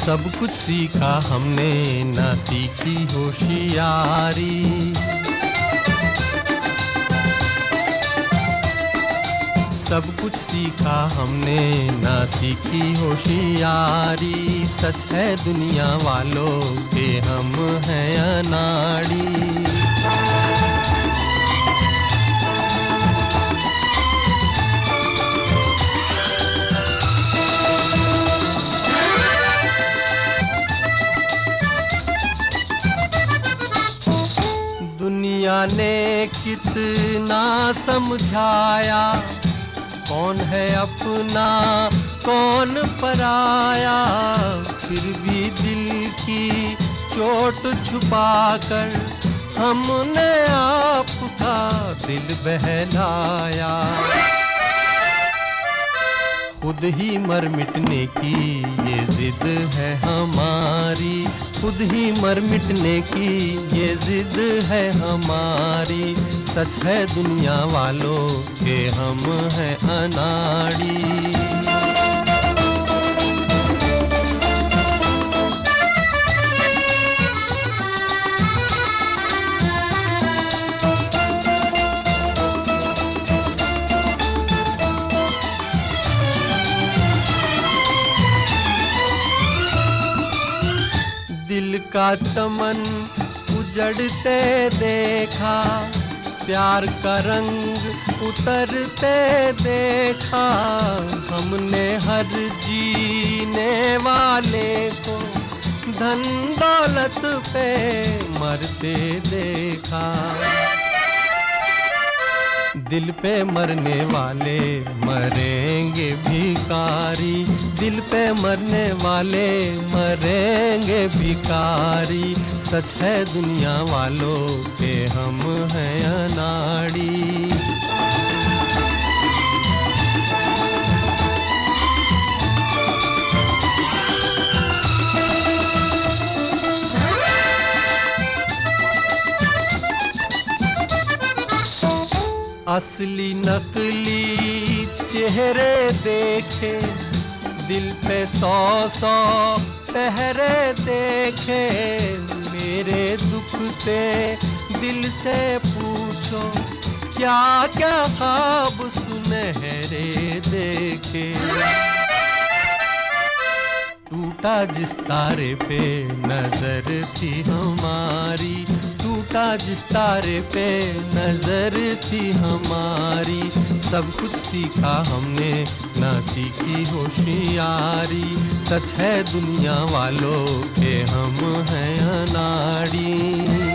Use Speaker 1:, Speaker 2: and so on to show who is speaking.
Speaker 1: सब कुछ सीखा हमने ना सीखी होशियारी। सब कुछ सीखा हमने ना सीखी होशियारी। सच है दुनिया वालों के हम हैं अनाड़ी। दुनिया ने कितना समझाया, कौन है अपना कौन पराया। फिर भी दिल की चोट छुपाकर हमने आपका दिल बहलाया। खुद ही मर मिटने की ये जिद है हमारी। खुद ही मर मिटने की ये जिद है हमारी। सच है दुनिया वालों के हम हैं अनाड़ी। दिल का चमन उजड़ते देखा, प्यार का रंग उतरते देखा। हमने हर जीने वाले को धन दौलत पे मरते देखा। दिल पे मरने वाले मरेंगे भिखारी। दिल पे मरने वाले मरेंगे भिखारी। सच है दुनिया वालों के हम हैं अनाड़ी। असली नकली चेहरे देखे, दिल पे 100 पहरे देखे। मेरे दुखते दिल से पूछो, क्या क्या ख्वाब सुनहरे देखे। टूटा जिस तारे पे नजर थी हमारी। टूटा जिस तारे पे नजर थी हमारी। सब कुछ सीखा हमने ना सीखी होशियारी। सच है दुनिया वालों के हम हैं अनाड़ी।